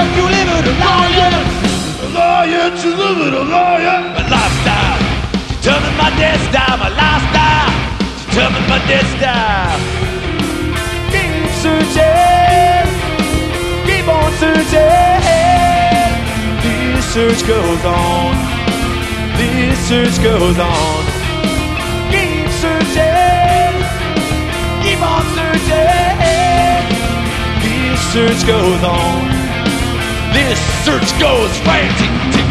you live it a lawyer. A lawyer to live it, a lawyer. My lifestyle determine my destiny. My lifestyle determine my destiny. Keep searching, keep on searching. This search goes on, this search goes on. Keep searching, keep on searching. This search goes on, this search goes frantic.